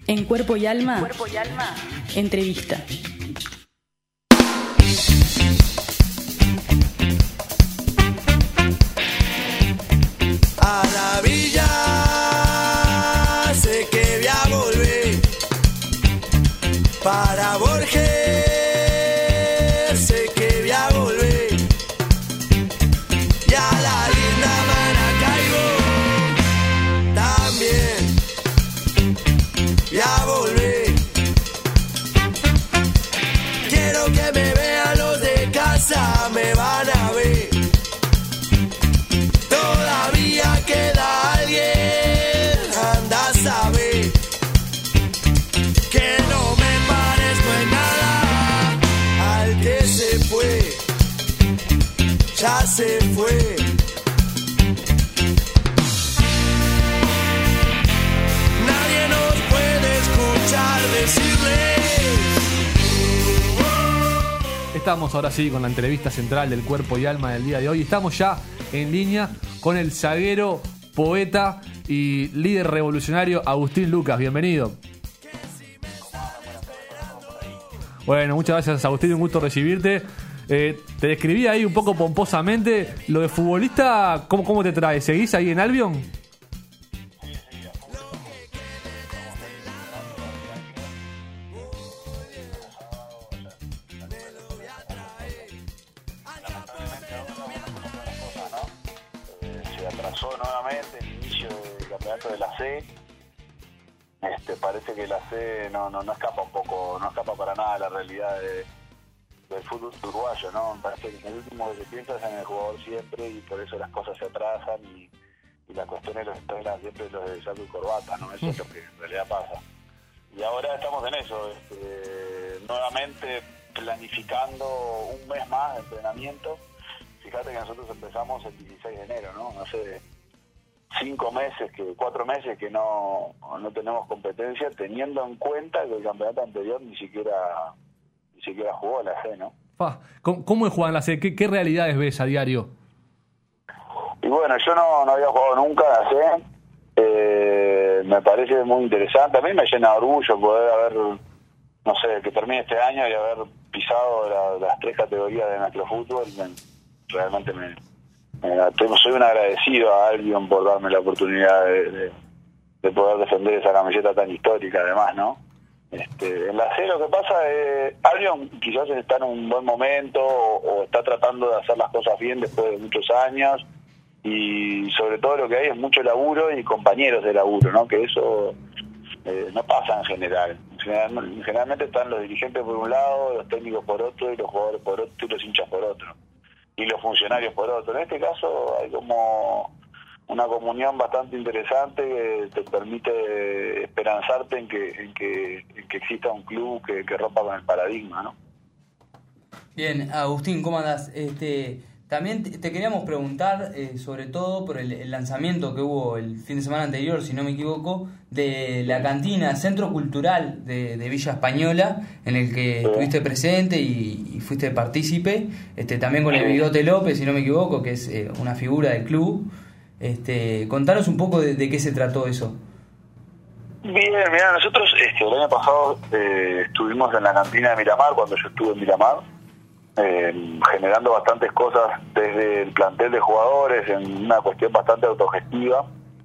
En Cuerpo y Alma, entrevista. A la villa sé que voy a volver. Para Borges sé que voy a volver. Y a la linda Maracaibo también voy a volver. Quiero que me vean los de casa, me van a ver. Todavía queda alguien, anda a saber que no me parezco en nada al que se fue, ya se fue. Nadie nos puede escuchar decirles. Estamos ahora sí con la entrevista central del Cuerpo y Alma del día de hoy. Estamos ya en línea con el zaguero, poeta y líder revolucionario Agustín Lucas. Bienvenido. Bueno, muchas gracias, Agustín, un gusto recibirte. Te describí ahí un poco pomposamente. Lo de futbolista, ¿cómo te trae? ¿Seguís ahí en Albion? Se atrasó nuevamente el inicio del campeonato de la C. Parece que la C no escapa un poco, no escapa para nada de la realidad del fútbol uruguayo, ¿no? Parece que en el último que se piensa es en el jugador siempre, y por eso las cosas se atrasan y la cuestión es siempre los de saco y corbata, ¿no? Eso es lo que en realidad pasa. Y ahora estamos en eso, nuevamente planificando un mes más de entrenamiento. Fíjate que nosotros empezamos el 16 de enero, ¿no? Hace 4 meses que no tenemos competencia, teniendo en cuenta que el campeonato anterior ni siquiera jugó la C, ¿no? ¿Cómo es jugar en la C? ¿Qué realidades ves a diario? Y bueno, yo no había jugado nunca en la C. Me parece muy interesante. A mí me llena de orgullo poder haber, no sé, que termine este año y haber pisado las 3 categorías de nuestro fútbol. Realmente soy un agradecido a Albion por darme la oportunidad de poder defender esa camiseta tan histórica, además, ¿no? En la C lo que pasa es Albion quizás está en un buen momento o está tratando de hacer las cosas bien después de muchos años, y sobre todo lo que hay es mucho laburo y compañeros de laburo, ¿no? Que eso no pasa en general. Generalmente están los dirigentes por un lado, los técnicos por otro, y los jugadores por otro, y los hinchas por otro, y los funcionarios por otro. En este caso hay como una comunión bastante interesante que te permite esperanzarte en que exista un club que rompa con el paradigma, ¿no? Bien, Agustín, ¿cómo andás? También te queríamos preguntar, sobre todo por el lanzamiento que hubo el fin de semana anterior, si no me equivoco, de la cantina Centro Cultural de Villa Española, en el que estuviste presente y fuiste partícipe, también con el Bigote López, si no me equivoco, que es una figura del club. Contanos un poco de qué se trató eso. Bien, mira, nosotros el año pasado estuvimos en la cantina de Miramar, cuando yo estuve en Miramar, generando bastantes cosas desde el plantel de jugadores, en una cuestión bastante autogestiva.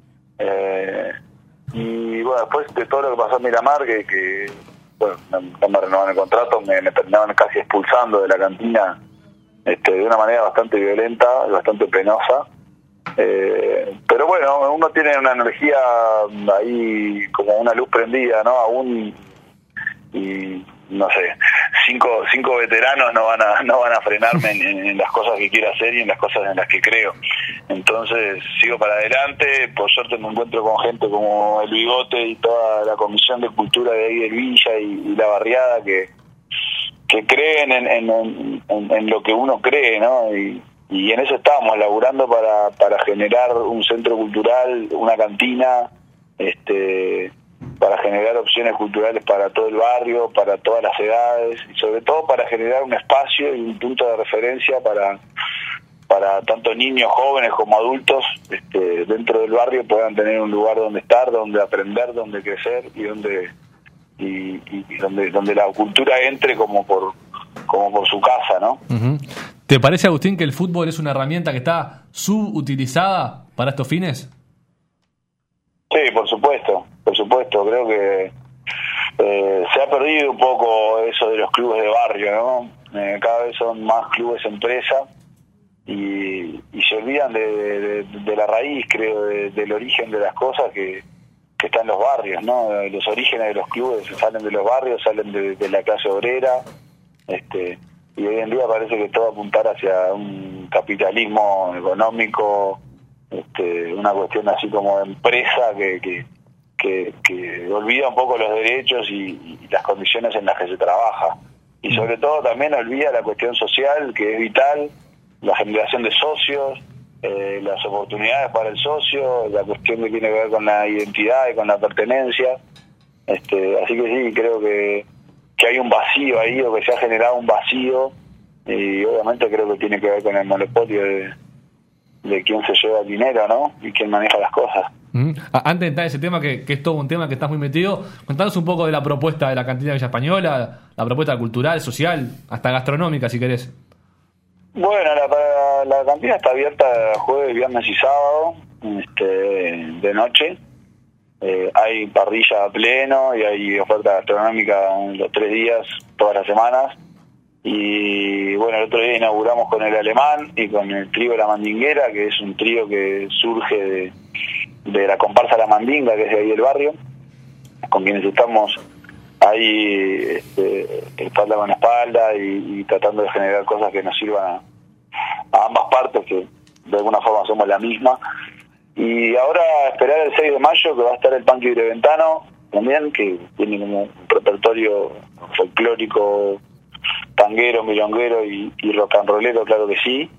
Y bueno, después de todo lo que pasó en Miramar, que bueno, no me renovaron el contrato, me terminaban casi expulsando de la cantina de una manera bastante violenta y bastante penosa. Pero bueno, uno tiene una energía ahí, como una luz prendida, ¿no? Aún, y no sé, cinco veteranos no van a frenarme en las cosas que quiero hacer y en las cosas en las que creo. Entonces sigo para adelante. Por suerte me encuentro con gente como el Bigote y toda la comisión de cultura de ahí del Villa y la barriada que creen en lo que uno cree, ¿no? Y en eso estamos, laburando para generar un centro cultural, una cantina, para generar opciones culturales para todo el barrio, para todas las edades, y sobre todo para generar un espacio y un punto de referencia para tanto niños, jóvenes como adultos, dentro del barrio puedan tener un lugar donde estar, donde aprender, donde crecer y donde y donde la cultura entre como por su casa, ¿no? Uh-huh. ¿Te parece, Agustín, que el fútbol es una herramienta que está subutilizada para estos fines? Sí, por supuesto. Creo que se ha perdido un poco eso de los clubes de barrio, ¿no? Cada vez son más clubes empresa y se olvidan de la raíz, creo, del origen de las cosas que está en los barrios, ¿no? Los orígenes de los clubes salen de los barrios, salen de la clase obrera, y hoy en día parece que todo apuntar hacia un capitalismo económico, una cuestión así como de empresa que olvida un poco los derechos y las condiciones en las que se trabaja, y sobre todo también olvida la cuestión social, que es vital, la generación de socios, las oportunidades para el socio, la cuestión que tiene que ver con la identidad y con la pertenencia. Así que sí, creo que hay un vacío ahí, o que se ha generado un vacío, y obviamente creo que tiene que ver con el monopolio de quién se lleva el dinero, ¿no? Y quién maneja las cosas. Antes de entrar en ese tema, que es todo un tema que estás muy metido, contanos un poco de la propuesta de la cantina de Villa Española, la propuesta cultural, social, hasta gastronómica, si querés. Bueno, la cantina está abierta jueves, viernes y sábado, de noche. Hay parrilla a pleno y hay oferta gastronómica los 3 días, todas las semanas. Y bueno, el otro día inauguramos con el Alemán y con el trío La Mandinguera, que es un trío que surge de la comparsa La Mandinga, que es de ahí del barrio, con quienes estamos ahí espalda con espalda y tratando de generar cosas que nos sirvan a ambas partes, que de alguna forma somos la misma. Y ahora esperar el 6 de mayo, que va a estar el Punky Breventano también, que tiene como un repertorio folclórico, tanguero, milonguero y rock and rollero, claro que sí.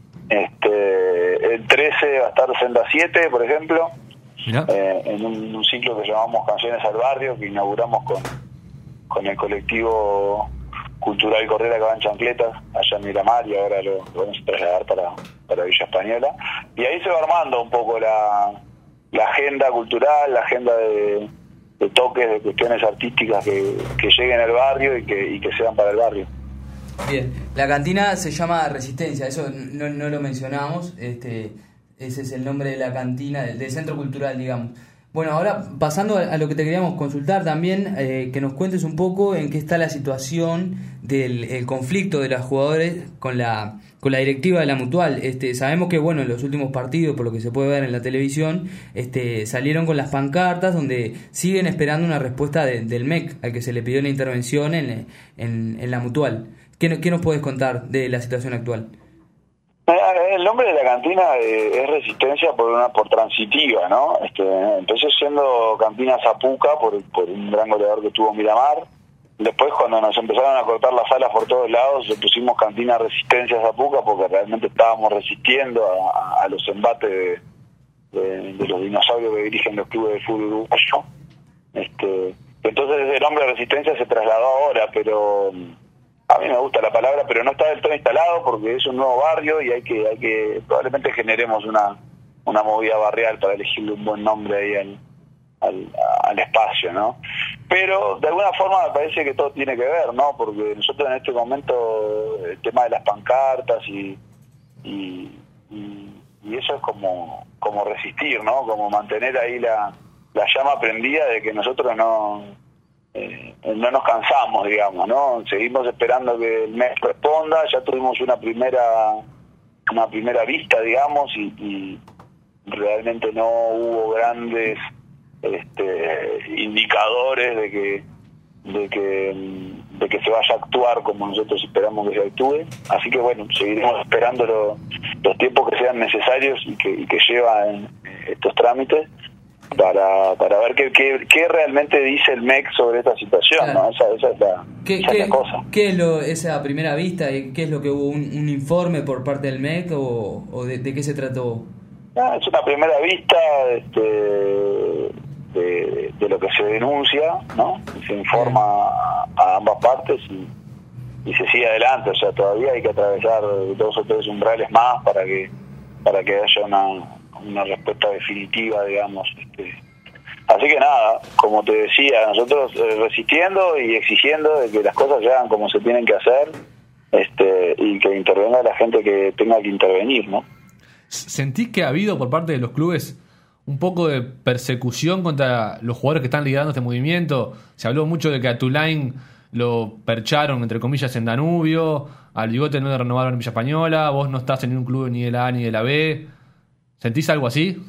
El 13 va a estar Senda 7, por ejemplo, en un ciclo que llamamos Canciones al Barrio, que inauguramos con el colectivo cultural Correra que va en chancletas allá en Miramar, y ahora lo vamos a trasladar para Villa Española, y ahí se va armando un poco la agenda cultural, la agenda de toques, de cuestiones artísticas que lleguen al barrio y que sean para el barrio. Bien, la cantina se llama Resistencia, eso no lo mencionamos, ese es el nombre de la cantina, del centro cultural, digamos. Bueno, ahora pasando a lo que te queríamos consultar también, que nos cuentes un poco en qué está la situación del conflicto de los jugadores con la directiva de la Mutual. Sabemos que bueno, en los últimos partidos, por lo que se puede ver en la televisión, salieron con las pancartas donde siguen esperando una respuesta del MEC, al que se le pidió una intervención en la Mutual. ¿Qué nos puedes contar de la situación actual? El nombre de la cantina es Resistencia por transitiva, ¿no? Empezó siendo Cantina Zapuca por un gran goleador que tuvo Miramar. Después, cuando nos empezaron a cortar las alas por todos lados, le pusimos Cantina Resistencia Zapuca, porque realmente estábamos resistiendo a los embates de los dinosaurios que dirigen los clubes de fútbol uruguayo. Entonces el nombre de Resistencia se trasladó ahora, pero a mí me gusta la palabra, pero no está del todo instalado porque es un nuevo barrio y hay que probablemente generemos una movida barrial para elegirle un buen nombre ahí al espacio, ¿no? Pero de alguna forma me parece que todo tiene que ver, ¿no? Porque nosotros en este momento el tema de las pancartas y eso es como resistir, ¿no? Como mantener ahí la llama prendida de que nosotros no nos cansamos, digamos, ¿no? Seguimos esperando que el MEC responda. Ya tuvimos una primera vista, digamos, y realmente no hubo grandes indicadores de que se vaya a actuar como nosotros esperamos que se actúe. Así que bueno, seguiremos esperando los tiempos que sean necesarios y que llevan estos trámites para ver qué realmente dice el MEC sobre esta situación, claro. ¿No? Esa es la cosa. ¿Qué es esa primera vista? ¿Qué es lo que hubo? ¿Un informe por parte del MEC o de qué se trató? Es una primera vista de lo que se denuncia, ¿no? Se informa a ambas partes y se sigue adelante. O sea, todavía hay que atravesar 2 o 3 umbrales más para que haya una respuesta definitiva, digamos, Así que nada, como te decía, nosotros resistiendo y exigiendo de que las cosas se hagan como se tienen que hacer, y que intervenga la gente que tenga que intervenir, ¿no? ¿Sentís que ha habido por parte de los clubes un poco de persecución contra los jugadores que están liderando este movimiento? Se habló mucho de que a Tulain lo percharon, entre comillas, en Danubio, al Bigote no le renovaron en Villa Española, vos no estás en ningún club ni de la A ni de la B. ¿Sentís algo así?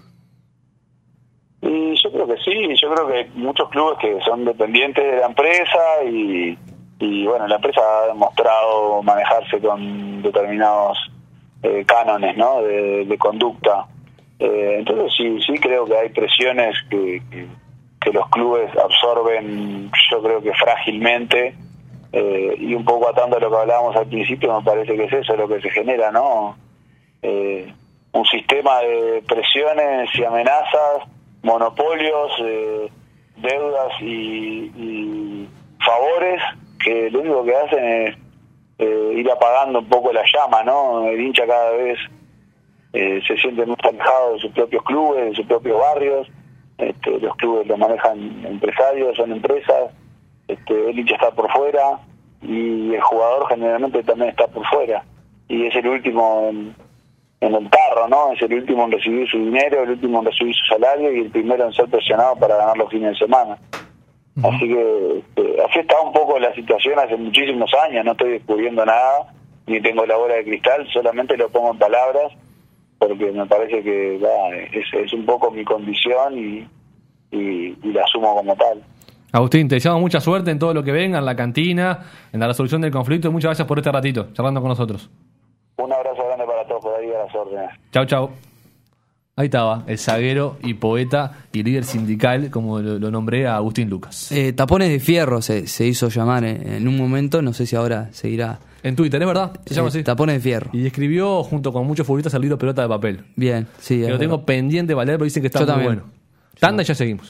Y yo creo que sí, yo creo que muchos clubes que son dependientes de la empresa y bueno, la empresa ha demostrado manejarse con determinados cánones, ¿no? de conducta. Entonces sí creo que hay presiones que los clubes absorben, yo creo que frágilmente, y un poco atando a lo que hablábamos al principio, me parece que es eso lo que se genera, ¿no? Un sistema de presiones y amenazas, monopolios, deudas y favores que lo único que hacen es ir apagando un poco la llama, ¿no? El hincha cada vez se siente más alejado de sus propios clubes, de sus propios barrios. Los clubes lo manejan empresarios, son empresas, el hincha está por fuera y el jugador generalmente también está por fuera y es el último en el tarro, ¿no? Es el último en recibir su dinero, el último en recibir su salario y el primero en ser presionado para ganar los fines de semana. Así que así está un poco la situación hace muchísimos años, no estoy descubriendo nada, ni tengo la bola de cristal, solamente lo pongo en palabras porque me parece que es un poco mi condición y la asumo como tal. Agustín, te deseamos mucha suerte en todo lo que venga, en la cantina, en la resolución del conflicto, y muchas gracias por este ratito, charlando con nosotros. Un abrazo grande para todos, por ahí a las órdenes. Chau. Ahí estaba, el zaguero y poeta y líder sindical, como lo nombré, a Agustín Lucas. Tapones de Fierro se hizo llamar en un momento, no sé si ahora seguirá. En Twitter, ¿es verdad? Se llama así. Tapones de Fierro. Y escribió, junto con muchos futbolistas, el libro Pelota de Papel. Bien, sí. Que lo tengo pendiente de valer, pero dicen que está muy bueno. Tanda y ya seguimos.